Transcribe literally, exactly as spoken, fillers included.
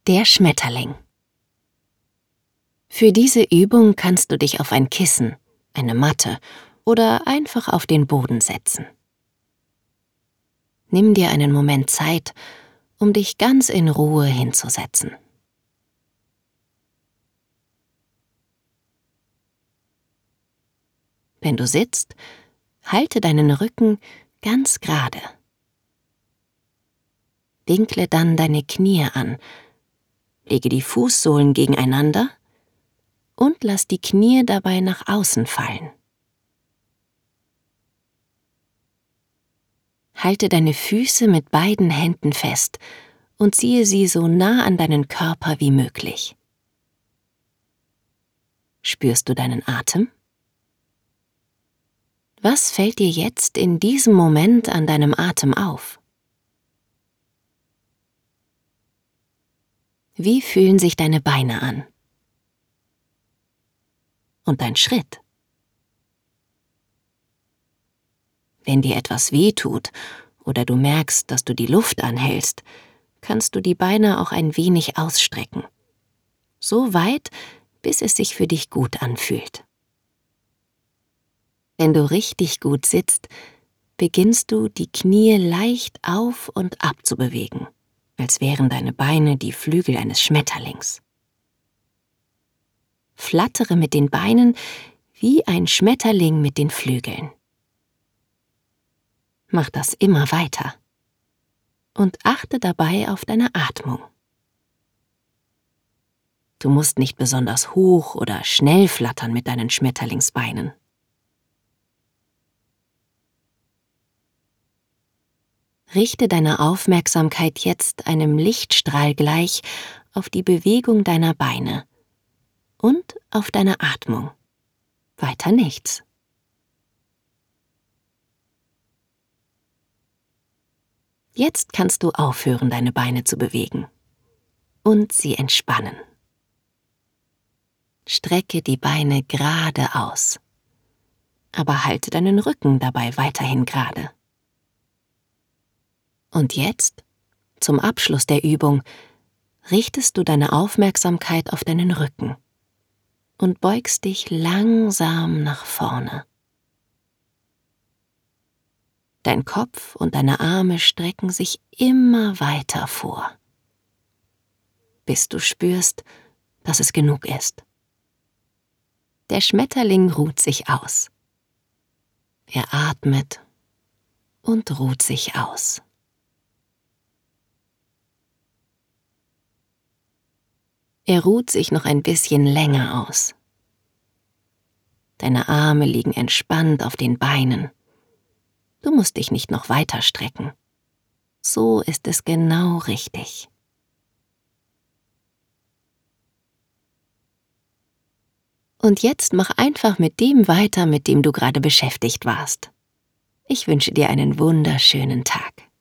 Der Schmetterling. Für diese Übung kannst du dich auf ein Kissen, eine Matte oder einfach auf den Boden setzen. Nimm dir einen Moment Zeit, um dich ganz in Ruhe hinzusetzen. Wenn du sitzt, halte deinen Rücken ganz gerade. Winkle dann deine Knie an, lege die Fußsohlen gegeneinander und lass die Knie dabei nach außen fallen. Halte deine Füße mit beiden Händen fest und ziehe sie so nah an deinen Körper wie möglich. Spürst du deinen Atem? Was fällt dir jetzt in diesem Moment an deinem Atem auf? Wie fühlen sich deine Beine an? Und dein Schritt? Wenn dir etwas wehtut oder du merkst, dass du die Luft anhältst, kannst du die Beine auch ein wenig ausstrecken. So weit, bis es sich für dich gut anfühlt. Wenn du richtig gut sitzt, beginnst du, die Knie leicht auf und ab zu bewegen, als wären deine Beine die Flügel eines Schmetterlings. Flattere mit den Beinen wie ein Schmetterling mit den Flügeln. Mach das immer weiter und achte dabei auf deine Atmung. Du musst nicht besonders hoch oder schnell flattern mit deinen Schmetterlingsbeinen. Richte deine Aufmerksamkeit jetzt einem Lichtstrahl gleich auf die Bewegung deiner Beine und auf deine Atmung. Weiter nichts. Jetzt kannst du aufhören, deine Beine zu bewegen und sie entspannen. Strecke die Beine gerade aus, aber halte deinen Rücken dabei weiterhin gerade. Und jetzt, zum Abschluss der Übung, richtest du deine Aufmerksamkeit auf deinen Rücken und beugst dich langsam nach vorne. Dein Kopf und deine Arme strecken sich immer weiter vor, bis du spürst, dass es genug ist. Der Schmetterling ruht sich aus. Er atmet und ruht sich aus. Er ruht sich noch ein bisschen länger aus. Deine Arme liegen entspannt auf den Beinen. Du musst dich nicht noch weiter strecken. So ist es genau richtig. Und jetzt mach einfach mit dem weiter, mit dem du gerade beschäftigt warst. Ich wünsche dir einen wunderschönen Tag.